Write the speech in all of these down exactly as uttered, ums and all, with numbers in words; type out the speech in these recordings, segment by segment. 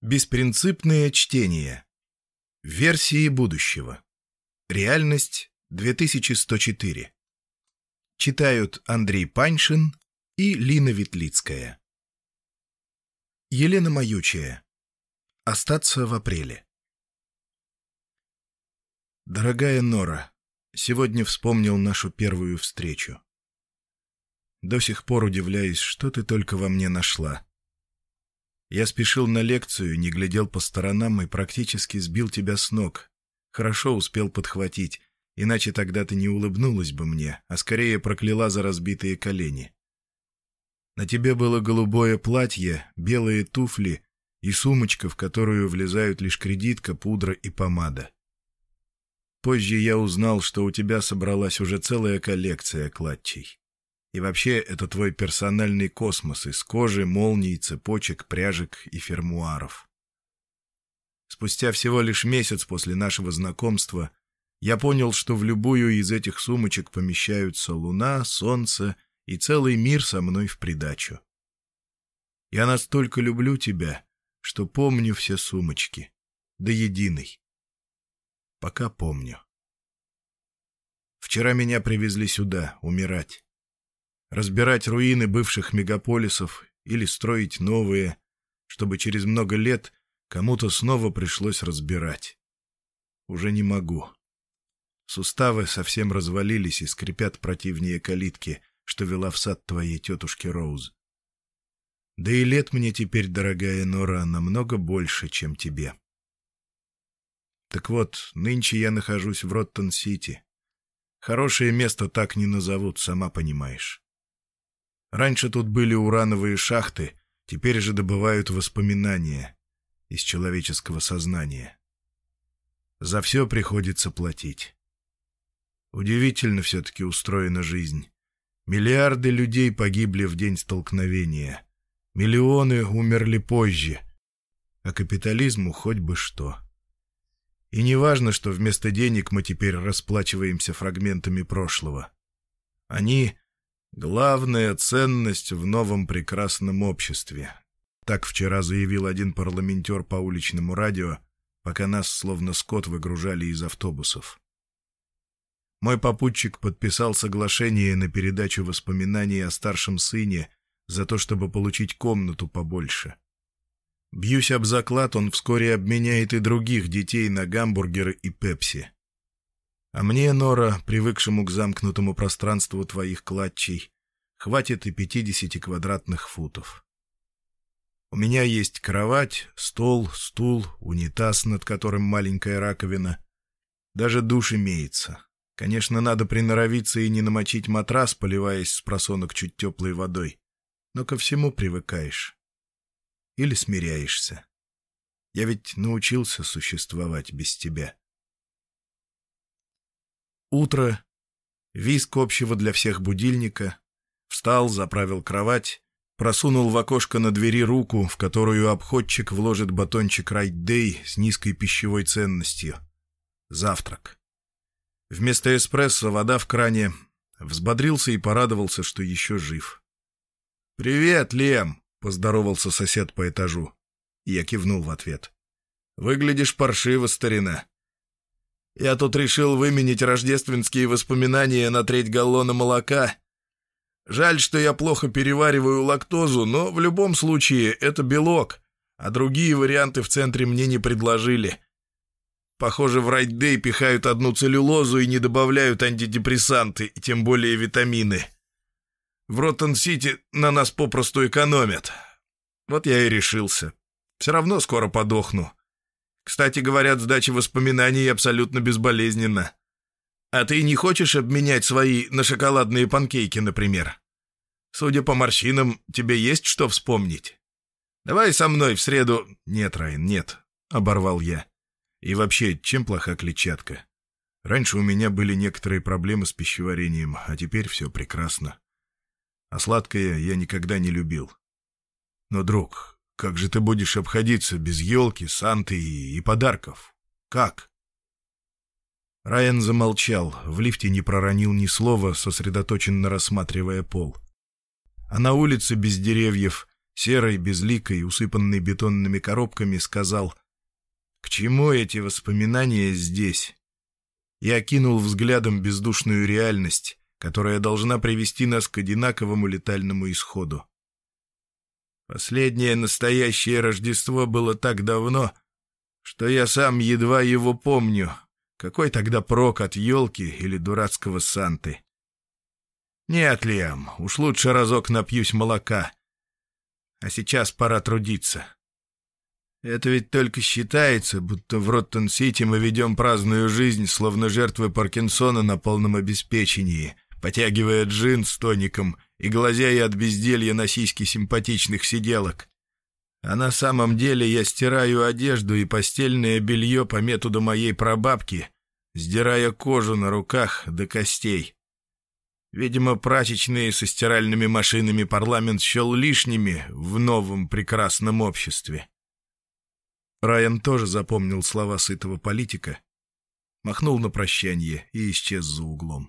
Беспринципное чтение. Версии будущего. Реальность две тысячи сто четыре. Читают Андрей Паньшин и Лина Ветлицкая. Елена Маючая. Остаться в апреле. Дорогая Нора, сегодня вспомнил нашу первую встречу. До сих пор удивляюсь, что ты только во мне нашла. Я спешил на лекцию, не глядел по сторонам и практически сбил тебя с ног. Хорошо успел подхватить, иначе тогда ты не улыбнулась бы мне, а скорее прокляла за разбитые колени. На тебе было голубое платье, белые туфли и сумочка, в которую влезают лишь кредитка, пудра и помада. Позже я узнал, что у тебя собралась уже целая коллекция клатчей. И вообще, это твой персональный космос из кожи, молний, цепочек, пряжек и фермуаров. Спустя всего лишь месяц после нашего знакомства я понял, что в любую из этих сумочек помещаются луна, солнце и целый мир со мной в придачу. Я настолько люблю тебя, что помню все сумочки, до единой. Пока помню. Вчера меня привезли сюда, умирать. Разбирать руины бывших мегаполисов или строить новые, чтобы через много лет кому-то снова пришлось разбирать. Уже не могу. Суставы совсем развалились и скрипят противнее калитки, что вела в сад твоей тетушки Роуз. Да и лет мне теперь, дорогая Нора, намного больше, чем тебе. Так вот, нынче я нахожусь в Роттон-Сити. Хорошее место так не назовут, сама понимаешь. Раньше тут были урановые шахты, теперь же добывают воспоминания из человеческого сознания. За все приходится платить. Удивительно все-таки устроена жизнь. Миллиарды людей погибли в день столкновения. Миллионы умерли позже. А капитализму хоть бы что. И не важно, что вместо денег мы теперь расплачиваемся фрагментами прошлого. Они — главная ценность в новом прекрасном обществе. Так вчера заявил один парламентер по уличному радио, пока нас словно скот выгружали из автобусов. Мой попутчик подписал соглашение на передачу воспоминаний о старшем сыне за то, чтобы получить комнату побольше. Бьюсь об заклад, он вскоре обменяет и других детей на гамбургеры и пепси. А мне, Нора, привыкшему к замкнутому пространству твоих клатчей, хватит и пятидесяти квадратных футов. У меня есть кровать, стол, стул, унитаз, над которым маленькая раковина. Даже душ имеется. Конечно, надо приноровиться и не намочить матрас, поливаясь с просонок чуть теплой водой. Но ко всему привыкаешь. Или смиряешься. Я ведь научился существовать без тебя. Утро, визг общего для всех будильника, встал, заправил кровать, просунул в окошко на двери руку, в которую обходчик вложит батончик Райт-Дэй с низкой пищевой ценностью. Завтрак. Вместо эспрессо вода в кране. Взбодрился и порадовался, что еще жив. «Привет, Лем!» — поздоровался сосед по этажу. Я кивнул в ответ. «Выглядишь паршиво, старина. Я тут решил выменить рождественские воспоминания на треть галлона молока. Жаль, что я плохо перевариваю лактозу, но в любом случае это белок, а другие варианты в центре мне не предложили. Похоже, в Райт-Дэй пихают одну целлюлозу и не добавляют антидепрессанты, тем более витамины. В Роттон-Сити на нас попросту экономят. Вот я и решился. Все равно скоро подохну. Кстати, говорят, сдача воспоминаний абсолютно безболезненна. А ты не хочешь обменять свои на шоколадные панкейки, например? Судя по морщинам, тебе есть что вспомнить? Давай со мной в среду... Нет, Райан, нет, — оборвал я. И вообще, чем плоха клетчатка? Раньше у меня были некоторые проблемы с пищеварением, а теперь все прекрасно. А сладкое я никогда не любил. Но, друг, как же ты будешь обходиться без елки, санты и, и подарков? Как? Райан замолчал, в лифте не проронил ни слова, сосредоточенно рассматривая пол. А на улице без деревьев серой, безликой, усыпанной бетонными коробками, сказал: «К чему эти воспоминания здесь?» Я окинул взглядом бездушную реальность, которая должна привести нас к одинаковому летальному исходу. Последнее настоящее Рождество было так давно, что я сам едва его помню. Какой тогда прок от елки или дурацкого Санты? Нет, Лиам, уж лучше разок напьюсь молока. А сейчас пора трудиться. Это ведь только считается, будто в Роттон-Сити мы ведем праздную жизнь, словно жертвы Паркинсона на полном обеспечении, потягивая джин с тоником и глазея от безделья на сиськи симпатичных сиделок. А на самом деле я стираю одежду и постельное белье по методу моей прабабки, сдирая кожу на руках до костей. Видимо, прачечные со стиральными машинами парламент счел лишними в новом прекрасном обществе. Райан тоже запомнил слова сытого политика, махнул на прощание и исчез за углом.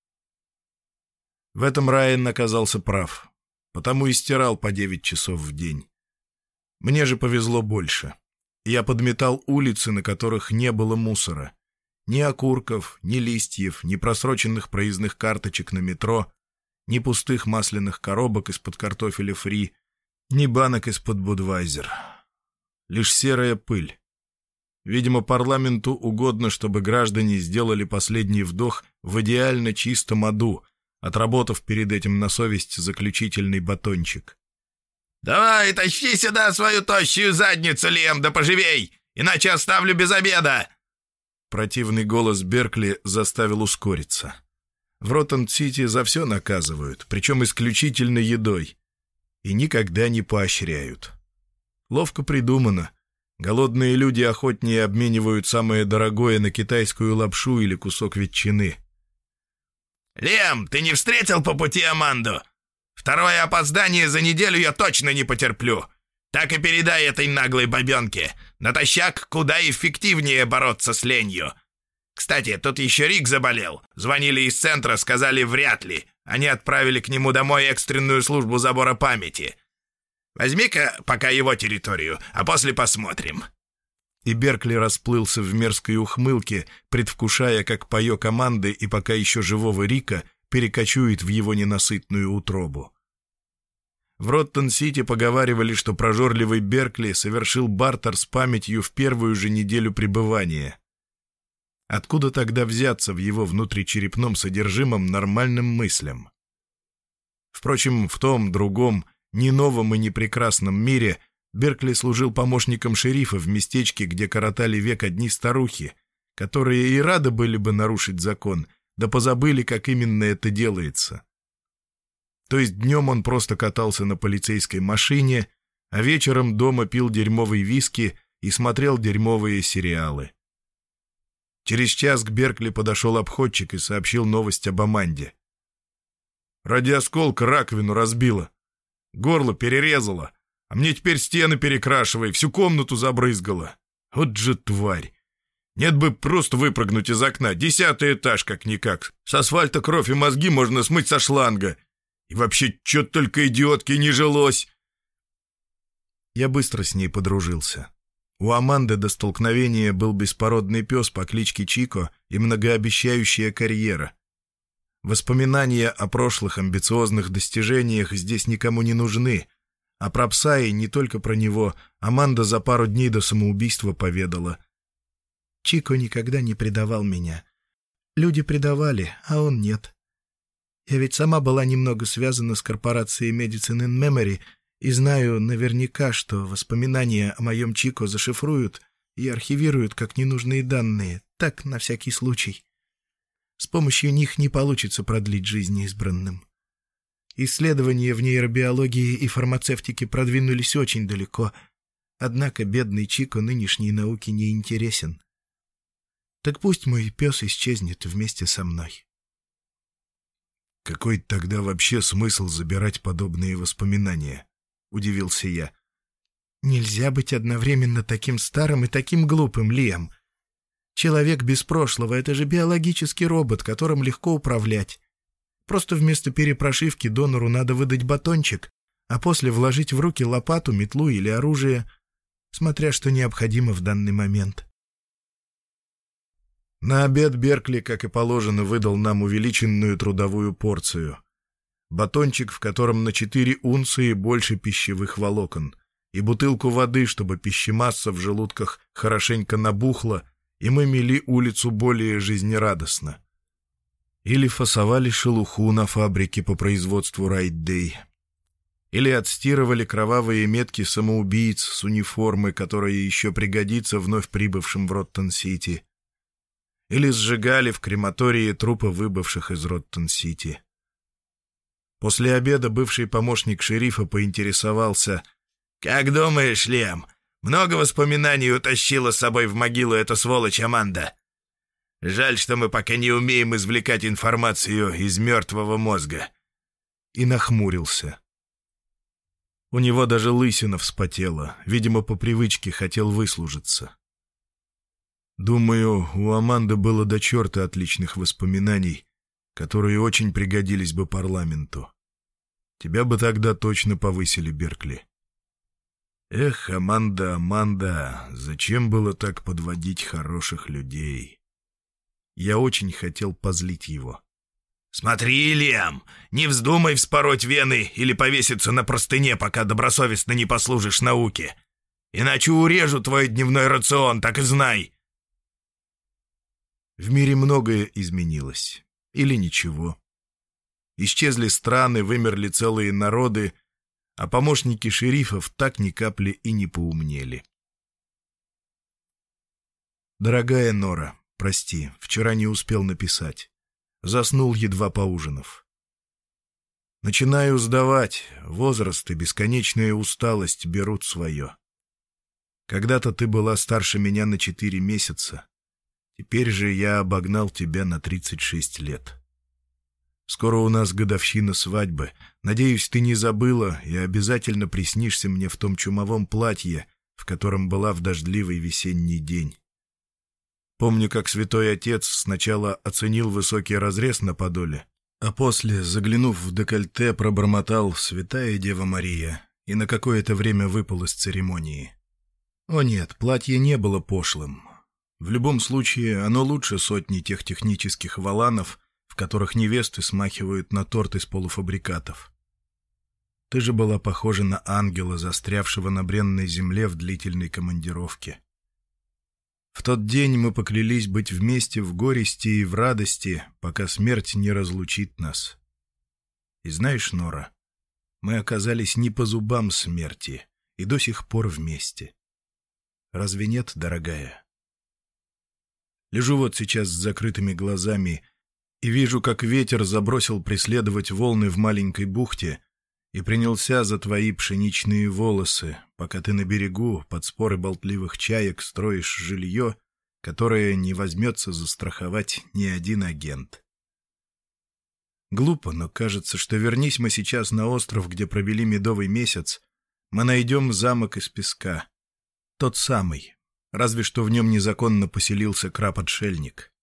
В этом Райан оказался прав, потому и стирал по девять часов в день. Мне же повезло больше. Я подметал улицы, на которых не было мусора. Ни окурков, ни листьев, ни просроченных проездных карточек на метро, ни пустых масляных коробок из-под картофеля фри, ни банок из-под Будвайзер. Лишь серая пыль. Видимо, парламенту угодно, чтобы граждане сделали последний вдох в идеально чистом аду, отработав перед этим на совесть заключительный батончик. «Давай, тащи сюда свою тощую задницу, Лем, да поживей, иначе оставлю без обеда!» Противный голос Беркли заставил ускориться. В Роттон-Сити за все наказывают, причем исключительно едой, и никогда не поощряют. Ловко придумано. Голодные люди охотнее обменивают самое дорогое на китайскую лапшу или кусок ветчины. «Лем, ты не встретил по пути Аманду? Второе опоздание за неделю я точно не потерплю. Так и передай этой наглой бабенке. Натощак куда эффективнее бороться с ленью. Кстати, тут еще Рик заболел. Звонили из центра, сказали вряд ли. Они отправили к нему домой экстренную службу забора памяти. Возьми-ка пока его территорию, а после посмотрим». И Беркли расплылся в мерзкой ухмылке, предвкушая, как паёк Аманды и пока еще живого Рика перекочует в его ненасытную утробу. В Роттон-Сити поговаривали, что прожорливый Беркли совершил бартер с памятью в первую же неделю пребывания. Откуда тогда взяться в его внутричерепном содержимом нормальным мыслям? Впрочем, в том, другом, не новом и не прекрасном мире Беркли служил помощником шерифа в местечке, где коротали век одни старухи, которые и рады были бы нарушить закон, да позабыли, как именно это делается. То есть днем он просто катался на полицейской машине, а вечером дома пил дерьмовый виски и смотрел дерьмовые сериалы. Через час к Беркли подошел обходчик и сообщил новость об Аманде. «Ради осколка раковину разбила, горло перерезала, а мне теперь стены перекрашивай, всю комнату забрызгала. Вот же тварь! Нет бы просто выпрыгнуть из окна, десятый этаж как-никак. С асфальта кровь и мозги можно смыть со шланга. И вообще, чё только идиотке не жилось!» Я быстро с ней подружился. У Аманды до столкновения был беспородный пес по кличке Чико и многообещающая карьера. Воспоминания о прошлых амбициозных достижениях здесь никому не нужны, а про пса и не только про него Аманда за пару дней до самоубийства поведала. «Чико никогда не предавал меня. Люди предавали, а он нет. Я ведь сама была немного связана с корпорацией Medicine in Memory и знаю наверняка, что воспоминания о моем Чико зашифруют и архивируют как ненужные данные, так, на всякий случай. С помощью них не получится продлить жизнь избранным. Исследования в нейробиологии и фармацевтике продвинулись очень далеко, однако бедный Чико нынешней науке не интересен. Так пусть мой пес исчезнет вместе со мной». «Какой тогда вообще смысл забирать подобные воспоминания?» — удивился я. «Нельзя быть одновременно таким старым и таким глупым, Лиам. Человек без прошлого — это же биологический робот, которым легко управлять. Просто вместо перепрошивки донору надо выдать батончик, а после вложить в руки лопату, метлу или оружие, смотря что необходимо в данный момент. На обед Беркли, как и положено, выдал нам увеличенную трудовую порцию. Батончик, в котором на четыре унции больше пищевых волокон, и бутылку воды, чтобы пищемасса в желудках хорошенько набухла, и мы мели улицу более жизнерадостно. Или фасовали шелуху на фабрике по производству Райт-Дэй. Или отстирывали кровавые метки самоубийц с униформы, которая еще пригодится вновь прибывшим в Роттон-Сити. Или сжигали в крематории трупы выбывших из Роттон-Сити. После обеда бывший помощник шерифа поинтересовался: «Как думаешь, Лем, много воспоминаний утащила с собой в могилу эта сволочь Аманда? Жаль, что мы пока не умеем извлекать информацию из мертвого мозга». И нахмурился. У него даже лысина вспотела, видимо, по привычке хотел выслужиться. Думаю, у Аманды было до черта отличных воспоминаний, которые очень пригодились бы парламенту. Тебя бы тогда точно повысили, Беркли. Эх, Аманда, Аманда, зачем было так подводить хороших людей? Я очень хотел позлить его. «Смотри, Лем, не вздумай вспороть вены или повеситься на простыне, пока добросовестно не послужишь науке. Иначе урежу твой дневной рацион, так и знай». В мире многое изменилось. Или ничего. Исчезли страны, вымерли целые народы, а помощники шерифов так ни капли и не поумнели. Дорогая Нора, прости, вчера не успел написать. Заснул, едва поужинав. Начинаю сдавать. Возраст и бесконечная усталость берут свое. Когда-то ты была старше меня на четыре месяца. Теперь же я обогнал тебя на тридцать шесть лет. Скоро у нас годовщина свадьбы. Надеюсь, ты не забыла и обязательно приснишься мне в том чумовом платье, в котором была в дождливый весенний день. Помню, как святой отец сначала оценил высокий разрез на подоле, а после, заглянув в декольте, пробормотал «Святая Дева Мария» и на какое-то время выпал из церемонии. О нет, платье не было пошлым. В любом случае, оно лучше сотни тех технических воланов, в которых невесты смахивают на торт из полуфабрикатов. Ты же была похожа на ангела, застрявшего на бренной земле в длительной командировке. В тот день мы поклялись быть вместе в горести и в радости, пока смерть не разлучит нас. И знаешь, Нора, мы оказались не по зубам смерти и до сих пор вместе. Разве нет, дорогая? Лежу вот сейчас с закрытыми глазами и вижу, как ветер забросил преследовать волны в маленькой бухте и принялся за твои пшеничные волосы, пока ты на берегу под споры болтливых чаек строишь жилье, которое не возьмется застраховать ни один агент. Глупо, но кажется, что вернись мы сейчас на остров, где провели медовый месяц, мы найдем замок из песка. Тот самый, разве что в нем незаконно поселился краб-отшельник.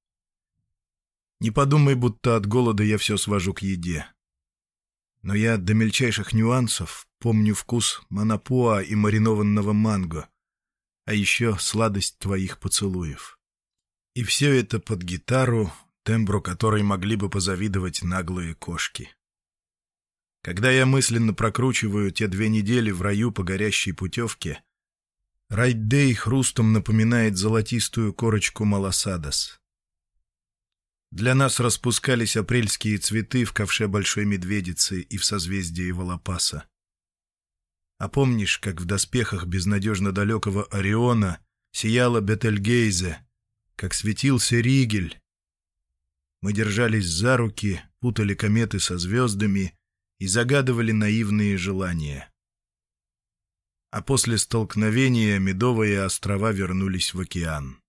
Не подумай, будто от голода я все свожу к еде. Но я до мельчайших нюансов помню вкус манапуа и маринованного манго, а еще сладость твоих поцелуев. И все это под гитару, тембру которой могли бы позавидовать наглые кошки. Когда я мысленно прокручиваю те две недели в раю по горящей путевке, Райт-Дэй хрустом напоминает золотистую корочку Маласадос. Для нас распускались апрельские цветы в ковше Большой Медведицы и в созвездии Волопаса. А помнишь, как в доспехах безнадежно далекого Ориона сияла Бетельгейзе, как светился Ригель? Мы держались за руки, путали кометы со звездами и загадывали наивные желания. А после столкновения Медовые острова вернулись в океан.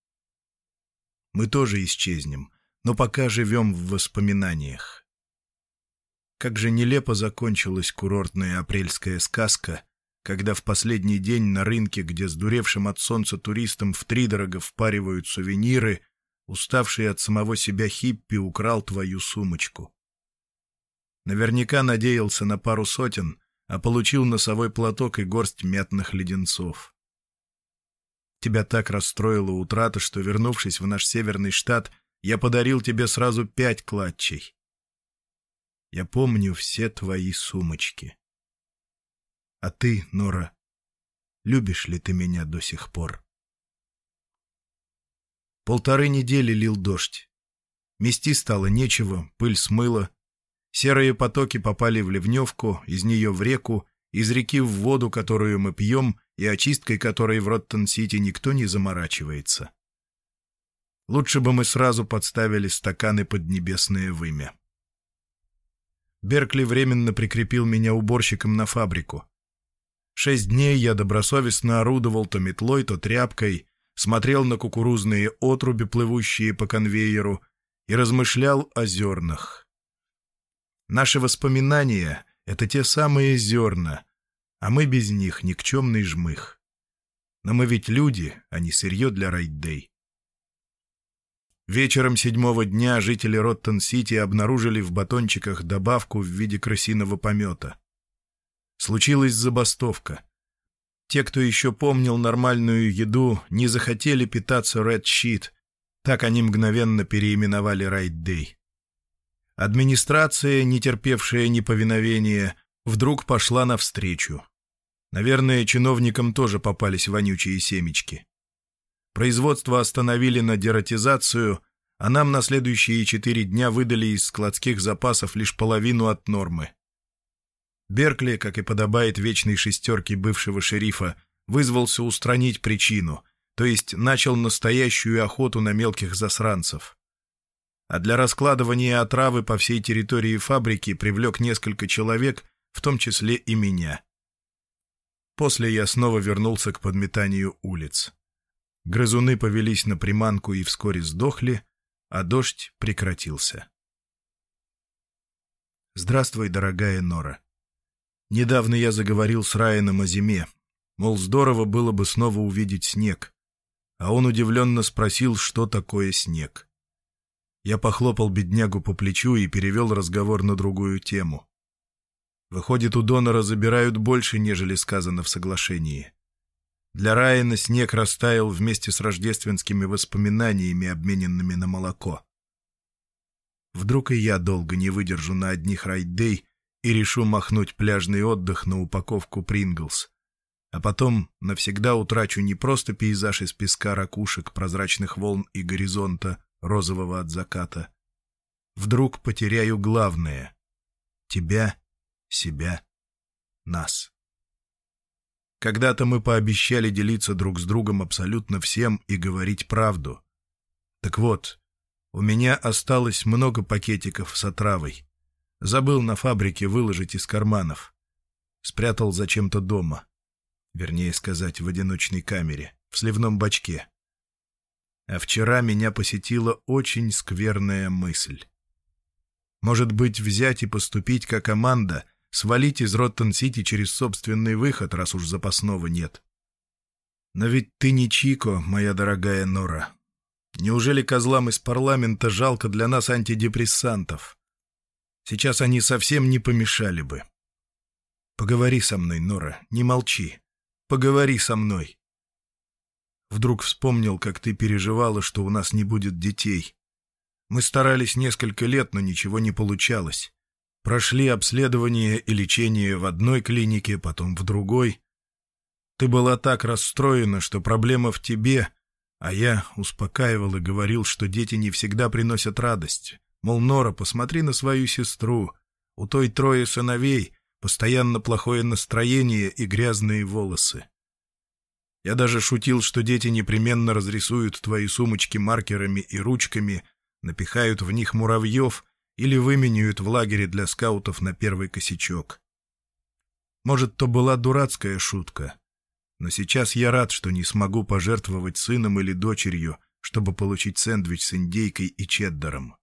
Мы тоже исчезнем, но пока живем в воспоминаниях. Как же нелепо закончилась курортная апрельская сказка, когда в последний день на рынке, где сдуревшим от солнца туристам втридорого впаривают сувениры, уставший от самого себя хиппи украл твою сумочку. Наверняка надеялся на пару сотен, а получил носовой платок и горсть мятных леденцов. Тебя так расстроила утрата, что, вернувшись в наш северный штат, я подарил тебе сразу пять клатчей. Я помню все твои сумочки. А ты, Нора, любишь ли ты меня до сих пор? Полторы недели лил дождь. Мести стало нечего, пыль смыла. Серые потоки попали в ливневку, из нее в реку, из реки в воду, которую мы пьем, и очисткой которой в Роттон-Сити никто не заморачивается. Лучше бы мы сразу подставили стаканы под небесное вымя. Беркли временно прикрепил меня уборщиком на фабрику. Шесть дней я добросовестно орудовал то метлой, то тряпкой, смотрел на кукурузные отруби, плывущие по конвейеру, и размышлял о зернах. Наши воспоминания — это те самые зерна, а мы без них никчемный жмых. Но мы ведь люди, а не сырье для райд-дэй. Вечером седьмого дня жители Роттон-Сити обнаружили в батончиках добавку в виде крысиного помета. Случилась забастовка. Те, кто еще помнил нормальную еду, не захотели питаться Red Sheet, так они мгновенно переименовали райд-дэй. Администрация, не терпевшая неповиновения, вдруг пошла навстречу. Наверное, чиновникам тоже попались вонючие семечки. Производство остановили на дератизацию, а нам на следующие четыре дня выдали из складских запасов лишь половину от нормы. Беркли, как и подобает вечной шестерке бывшего шерифа, вызвался устранить причину, то есть начал настоящую охоту на мелких засранцев. А для раскладывания отравы по всей территории фабрики привлек несколько человек, в том числе и меня. После я снова вернулся к подметанию улиц. Грызуны повелись на приманку и вскоре сдохли, а дождь прекратился. Здравствуй, дорогая Нора. Недавно я заговорил с Райаном о зиме, мол, здорово было бы снова увидеть снег, а он удивленно спросил, что такое снег. Я похлопал беднягу по плечу и перевел разговор на другую тему. Выходит, у донора забирают больше, нежели сказано в соглашении. Для Райана снег растаял вместе с рождественскими воспоминаниями, обмененными на молоко. Вдруг и я долго не выдержу на одних райд-дэй и решу махнуть пляжный отдых на упаковку Принглс, а потом навсегда утрачу не просто пейзаж из песка, ракушек, прозрачных волн и горизонта, розового от заката. Вдруг потеряю главное — тебя, себя, нас. Когда-то мы пообещали делиться друг с другом абсолютно всем и говорить правду. Так вот, у меня осталось много пакетиков с отравой. Забыл на фабрике выложить из карманов. Спрятал зачем-то дома. Вернее сказать, в одиночной камере, в сливном бачке. А вчера меня посетила очень скверная мысль. Может быть, взять и поступить как Аманда, свалить из Роттон-Сити через собственный выход, раз уж запасного нет. Но ведь ты не Чико, моя дорогая Нора. Неужели козлам из парламента жалко для нас антидепрессантов? Сейчас они совсем не помешали бы. Поговори со мной, Нора, не молчи. Поговори со мной. Вдруг вспомнил, как ты переживала, что у нас не будет детей. Мы старались несколько лет, но ничего не получалось. Прошли обследование и лечение в одной клинике, потом в другой. Ты была так расстроена, что проблема в тебе, а я успокаивал и говорил, что дети не всегда приносят радость. Мол, Нора, посмотри на свою сестру. У той трое сыновей, постоянно плохое настроение и грязные волосы. Я даже шутил, что дети непременно разрисуют твои сумочки маркерами и ручками, напихают в них муравьев или выменяют в лагере для скаутов на первый косячок. Может, то была дурацкая шутка, но сейчас я рад, что не смогу пожертвовать сыном или дочерью, чтобы получить сэндвич с индейкой и чеддером.